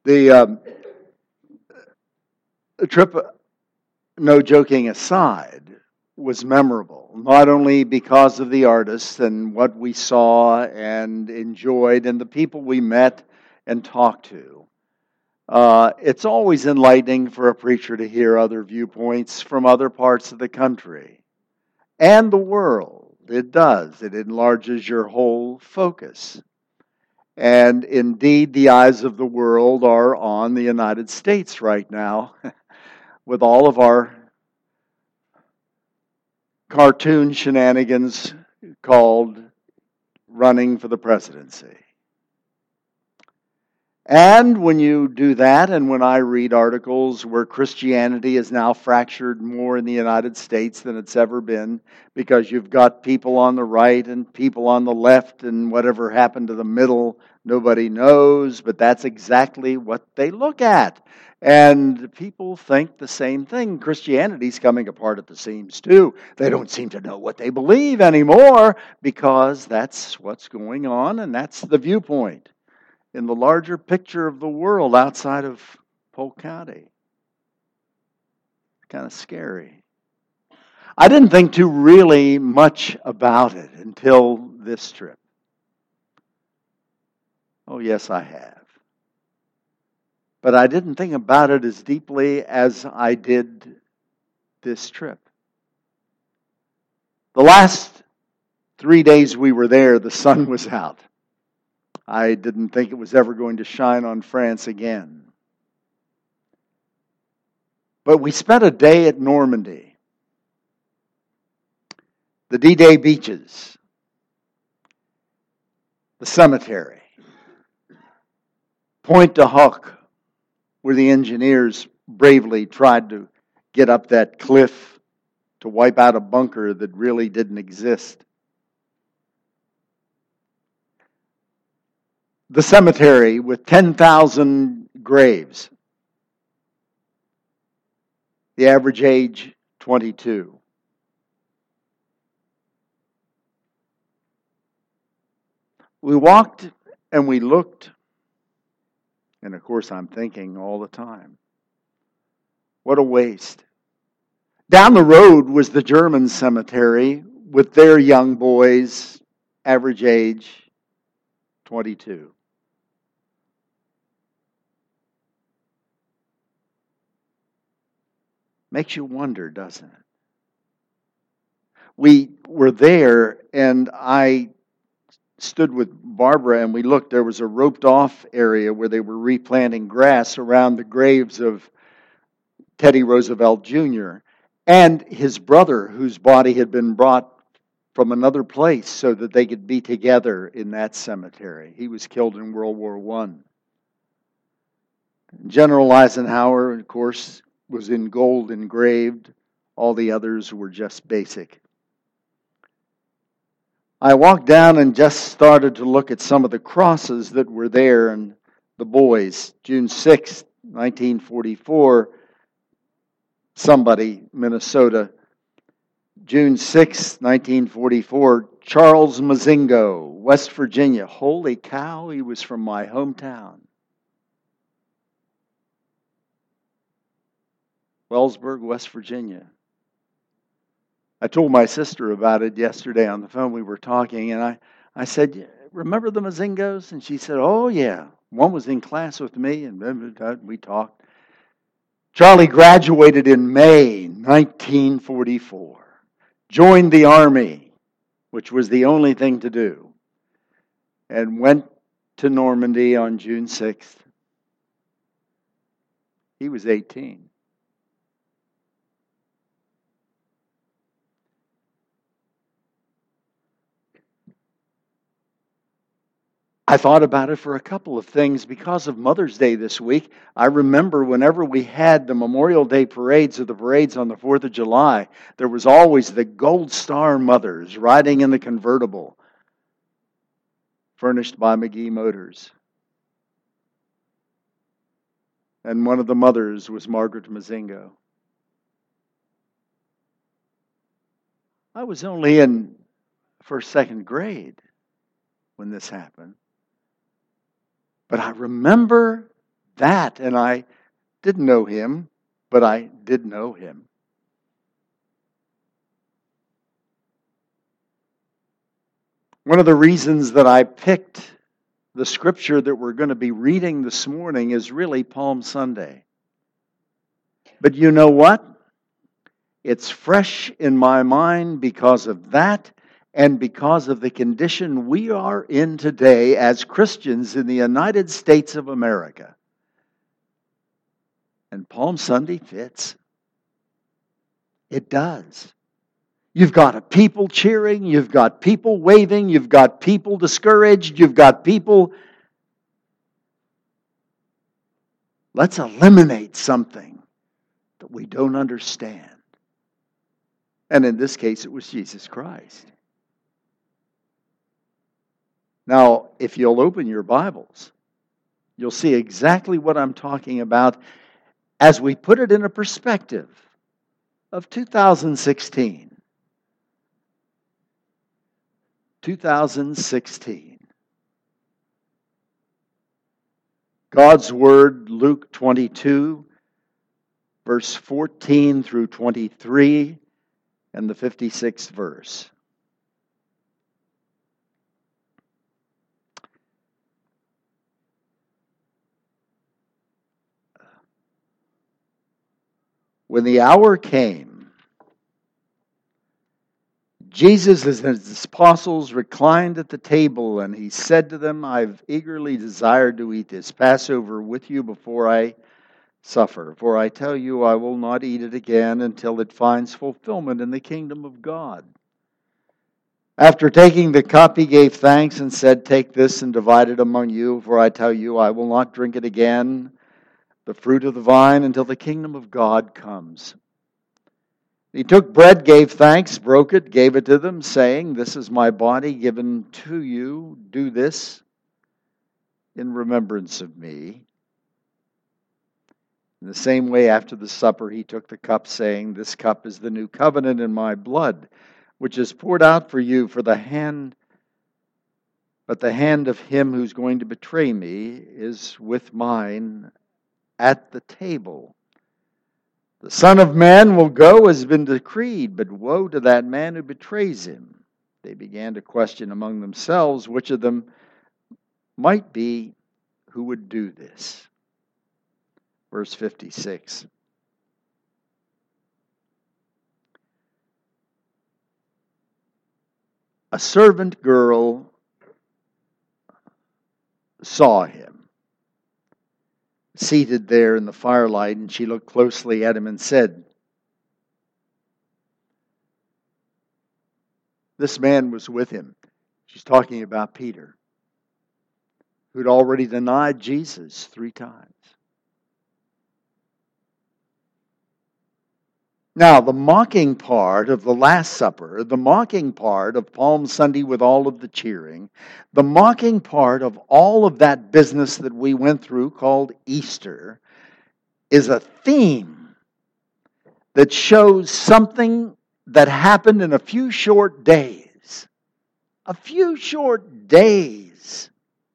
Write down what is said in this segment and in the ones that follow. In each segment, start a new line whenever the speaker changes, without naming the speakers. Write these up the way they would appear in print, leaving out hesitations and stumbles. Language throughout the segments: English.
The trip, no joking aside, was memorable, not only because of the artists and what we saw and enjoyed and the people we met and talked to. It's always enlightening for a preacher to hear other viewpoints from other parts of the country and the world. It does. It enlarges your whole focus. And indeed, the eyes of the world are on the United States right now with all of our cartoon shenanigans called running for the presidency. And when you do that, and when I read articles where Christianity is now fractured more in the United States than it's ever been, because you've got people on the right and people on the left, and whatever happened to the middle, nobody knows, but that's exactly what they look at. And people think the same thing. Christianity's coming apart at the seams too. They don't seem to know what they believe anymore, because that's what's going on, and that's the viewpoint in the larger picture of the world outside of Polk County. Kind of scary. I didn't think too really much about it until this trip. Oh, yes, I have. But I didn't think about it as deeply as I did this trip. The last 3 days we were there, the sun was out. I didn't think it was ever going to shine on France again. But we spent a day at Normandy. The D-Day beaches. The cemetery. Pointe du Hoc, where the engineers bravely tried to get up that cliff to wipe out a bunker that really didn't exist. The cemetery with 10,000 graves. The average age, 22. We walked and we looked, and of course I'm thinking all the time, what a waste. Down the road was the German cemetery with their young boys, average age, 22. Makes you wonder, doesn't it? We were there, and I stood with Barbara, and we looked. There was a roped-off area where they were replanting grass around the graves of Teddy Roosevelt Jr. and his brother, whose body had been brought from another place so that they could be together in that cemetery. He was killed in World War I. General Eisenhower, of course, was in gold engraved. All the others were just basic. I walked down and just started to look at some of the crosses that were there, and the boys. June 6, 1944, somebody, Minnesota. June 6, 1944, Charles Mazingo, West Virginia. Holy cow, he was from my hometown. Wellsburg, West Virginia. I told my sister about it yesterday on the phone. We were talking, and I said, remember the Mazingos? And she said, oh, yeah. One was in class with me, and we talked. Charlie graduated in May 1944. Joined the Army, which was the only thing to do, and went to Normandy on June 6th. He was 18. I thought about it for a couple of things. Because of Mother's Day this week, I remember whenever we had the Memorial Day parades or the parades on the 4th of July, there was always the Gold Star mothers riding in the convertible furnished by McGee Motors. And one of the mothers was Margaret Mazingo. I was only in first, second grade when this happened. But I remember that, and I didn't know him, but I did know him. One of the reasons that I picked the scripture that we're going to be reading this morning is really Palm Sunday. But you know what? It's fresh in my mind because of that and because of the condition we are in today as Christians in the United States of America. And Palm Sunday fits. It does. You've got a people cheering, you've got people waving, you've got people discouraged, you've got people. Let's eliminate something that we don't understand. And in this case, it was Jesus Christ. Now, if you'll open your Bibles, you'll see exactly what I'm talking about as we put it in a perspective of 2016. 2016. God's Word, Luke 22, verse 14 through 23, and the 56th verse. When the hour came, Jesus and his apostles reclined at the table, and he said to them, I've eagerly desired to eat this Passover with you before I suffer. For I tell you, I will not eat it again until it finds fulfillment in the kingdom of God. After taking the cup, he gave thanks and said, take this and divide it among you. For I tell you, I will not drink it again, the fruit of the vine, until the kingdom of God comes. He took bread, gave thanks, broke it, gave it to them, saying, this is my body given to you. Do this in remembrance of me. In the same way, after the supper, he took the cup, saying, this cup is the new covenant in my blood, which is poured out for you but the hand of him who's going to betray me is with mine at the table. The Son of Man will go as has been decreed, but woe to that man who betrays him. They began to question among themselves which of them might be who would do this. Verse 56. A servant girl saw him seated there in the firelight, and she looked closely at him and said, this man was with him. She's talking about Peter, who'd already denied Jesus 3 times. Now, the mocking part of the Last Supper, the mocking part of Palm Sunday with all of the cheering, the mocking part of all of that business that we went through called Easter, is a theme that shows something that happened in a few short days. A few short days.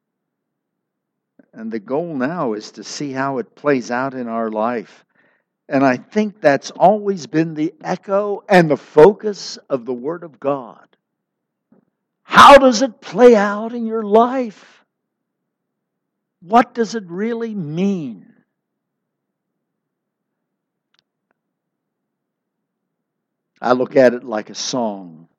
And the goal now is to see how it plays out in our life. And I think that's always been the echo and the focus of the Word of God. How does it play out in your life? What does it really mean? I look at it like a song.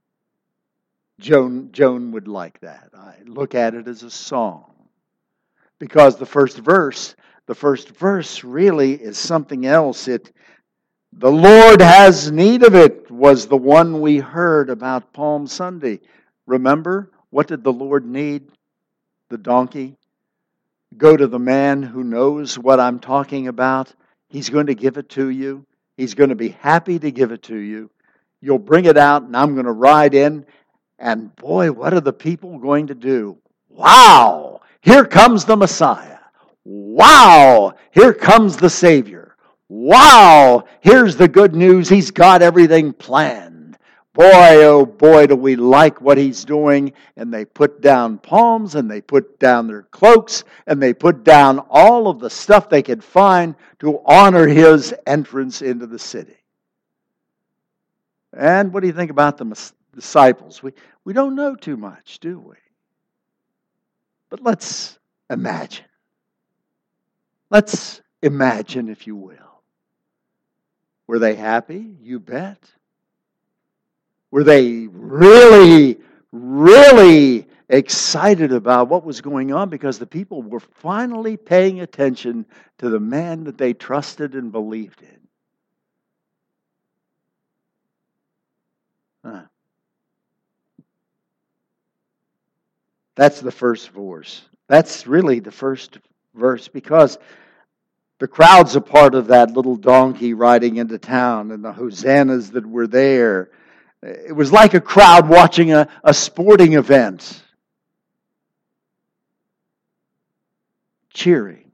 Joan would like that. I look at it as a song. Because the first verse really is something else. The Lord has need of it was the one we heard about Palm Sunday. Remember, what did the Lord need? The donkey. Go to the man who knows what I'm talking about. He's going to give it to you. He's going to be happy to give it to you. You'll bring it out, and I'm going to ride in. And boy, what are the people going to do? Wow! Here comes the Messiah. Wow! Here comes the Savior. Wow! Here's the good news. He's got everything planned. boy, oh boy, do we like what he's doing. And they put down palms, and they put down their cloaks, and they put down all of the stuff they could find to honor his entrance into the city. And what do you think about the disciples? We don't know too much, do we? But let's imagine. Let's imagine, if you will. Were they happy? You bet. Were they really, really excited about what was going on? Because the people were finally paying attention to the man that they trusted and believed in. That's the first verse. That's really the first verse, because the crowd's a part of that little donkey riding into town, and the hosannas that were there. It was like a crowd watching a sporting event, cheering.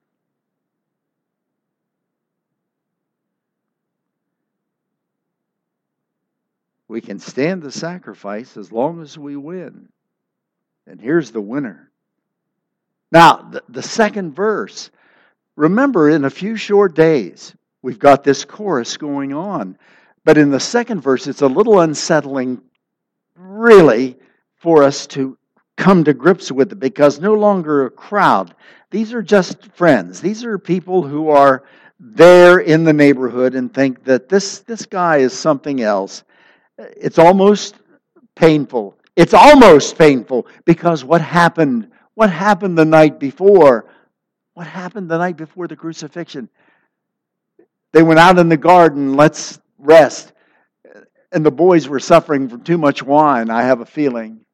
We can stand the sacrifice as long as we win. And here's the winner. Now, the second verse. Remember, in a few short days, we've got this chorus going on. But in the second verse, it's a little unsettling, really, for us to come to grips with it, because no longer a crowd. These are just friends. These are people who are there in the neighborhood and think that this guy is something else. It's almost painful. It's almost painful, because what happened the night before? What happened the night before the crucifixion? They went out in the garden, let's rest. And the boys were suffering from too much wine, I have a feeling.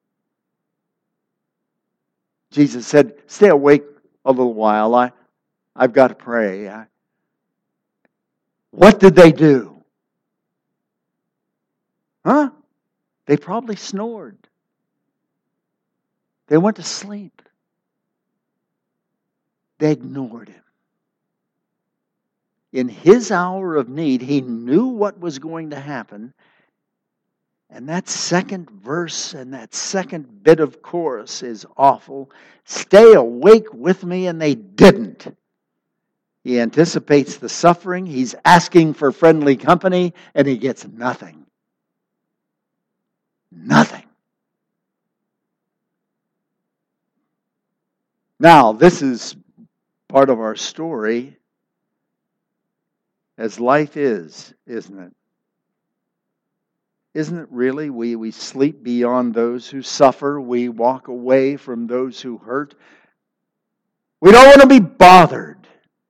Jesus said, stay awake a little while. I've got to pray. What did they do? Huh? They probably snored. They went to sleep. They ignored him. In his hour of need, he knew what was going to happen. And that second verse and that second bit of chorus is awful. Stay awake with me, and they didn't. He anticipates the suffering. He's asking for friendly company, and he gets nothing. Nothing. Now, this is part of our story, as life is, isn't it? Isn't it really? We sleep beyond those who suffer. We walk away from those who hurt. We don't want to be bothered.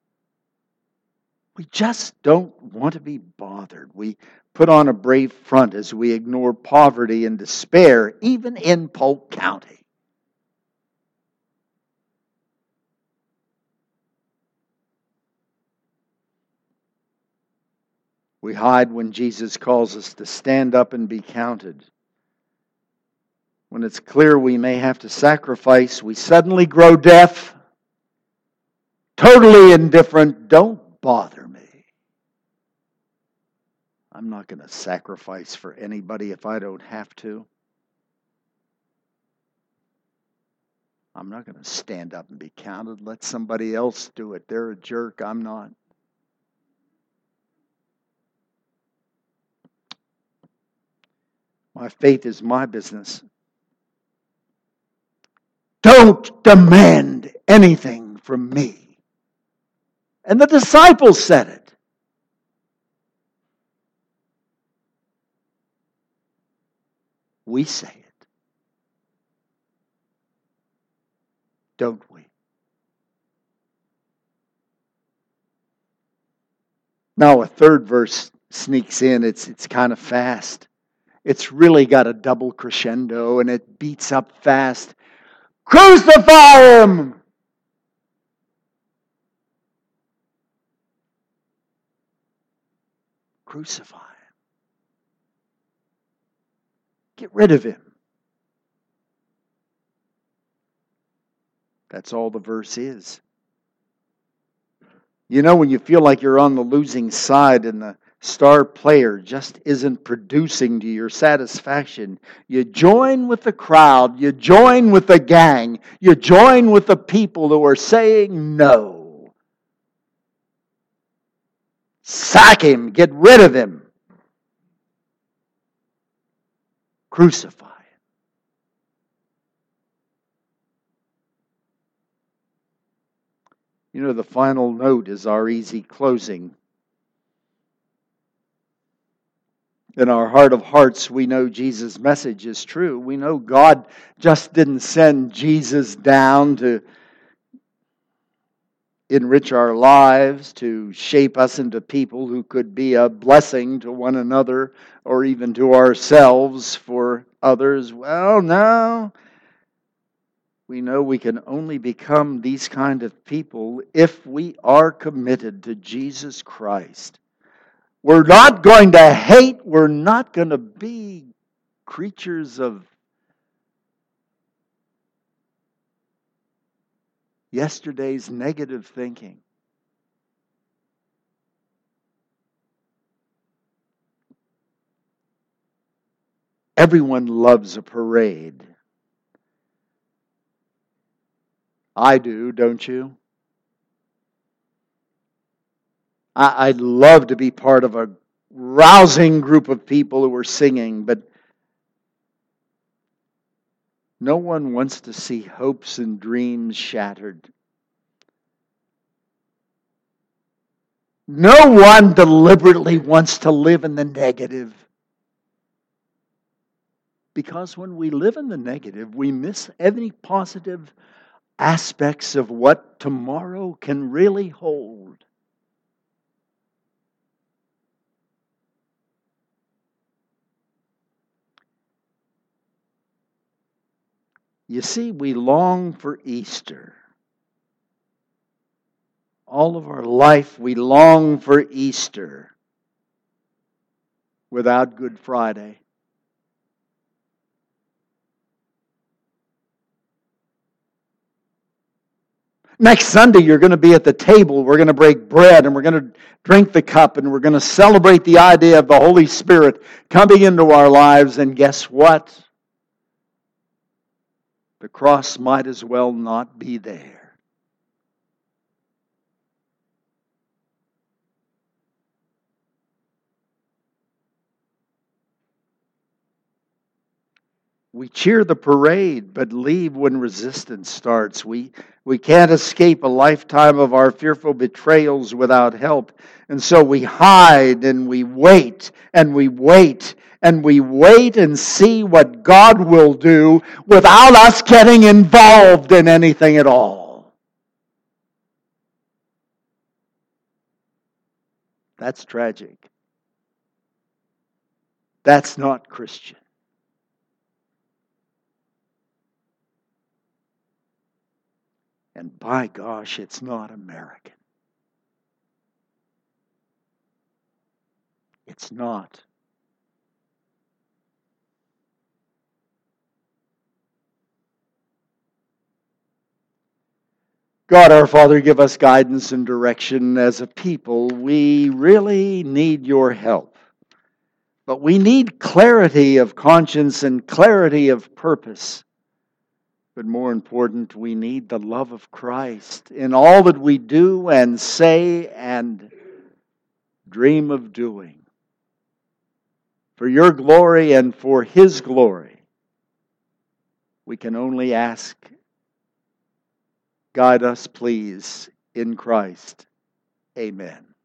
We just don't want to be bothered. We put on a brave front as we ignore poverty and despair, even in Polk County. We hide when Jesus calls us to stand up and be counted. When it's clear we may have to sacrifice, we suddenly grow deaf, totally indifferent. Don't bother me. I'm not going to sacrifice for anybody if I don't have to. I'm not going to stand up and be counted. Let somebody else do it. They're a jerk. I'm not. My faith is my business. Don't demand anything from me. And the disciples said it. We say it. Don't we? Now a third verse sneaks in. It's kind of fast. It's really got a double crescendo, and it beats up fast. Crucify him! Crucify him. Get rid of him. That's all the verse is. You know, when you feel like you're on the losing side and the star player just isn't producing to your satisfaction, you join with the crowd, you join with the gang, you join with the people who are saying no. Sack him, get rid of him. Crucify him. You know, the final note is our easy closing. In our heart of hearts, we know Jesus' message is true. We know God just didn't send Jesus down to enrich our lives, to shape us into people who could be a blessing to one another or even to ourselves for others. Well, no. We know we can only become these kind of people if we are committed to Jesus Christ. We're not going to hate. We're not going to be creatures of yesterday's negative thinking. Everyone loves a parade. I do, don't you? I'd love to be part of a rousing group of people who are singing, but no one wants to see hopes and dreams shattered. No one deliberately wants to live in the negative. Because when we live in the negative, we miss any positive aspects of what tomorrow can really hold. You see, we long for Easter. All of our life, we long for Easter without Good Friday. Next Sunday, you're going to be at the table. We're going to break bread and we're going to drink the cup and we're going to celebrate the idea of the Holy Spirit coming into our lives. And guess what? The cross might as well not be there. We cheer the parade, but leave when resistance starts. We can't escape a lifetime of our fearful betrayals without help. And so we hide and we wait and we wait and we wait and see what God will do without us getting involved in anything at all. That's tragic. That's not Christian. And by gosh, it's not American. It's not. God our Father, give us guidance and direction as a people. We really need your help. But we need clarity of conscience and clarity of purpose. But more important, we need the love of Christ in all that we do and say and dream of doing. For your glory and for His glory, we can only ask, guide us, please, in Christ. Amen.